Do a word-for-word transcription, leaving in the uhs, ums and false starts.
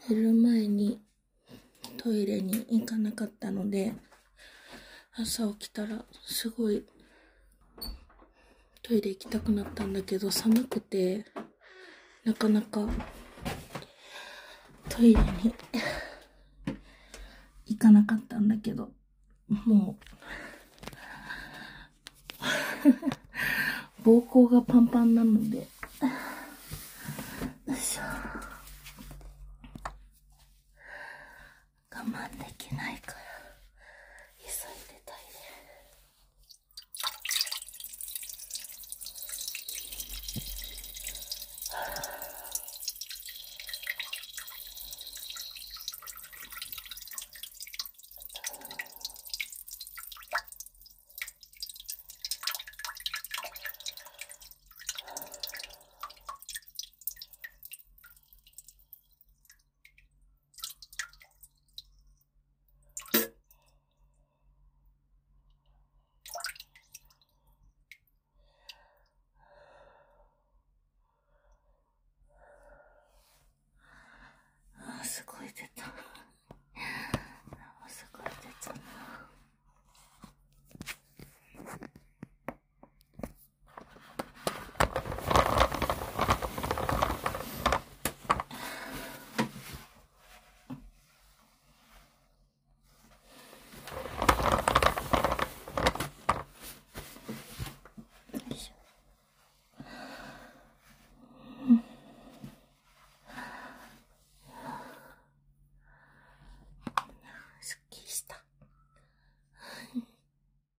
寝る前にトイレに行かなかったので、朝起きたらすごいトイレ行きたくなったんだけど、寒くてなかなかトイレに行かなかったんだけど、もう膀胱がパンパンなので、よいしょ、我慢できない。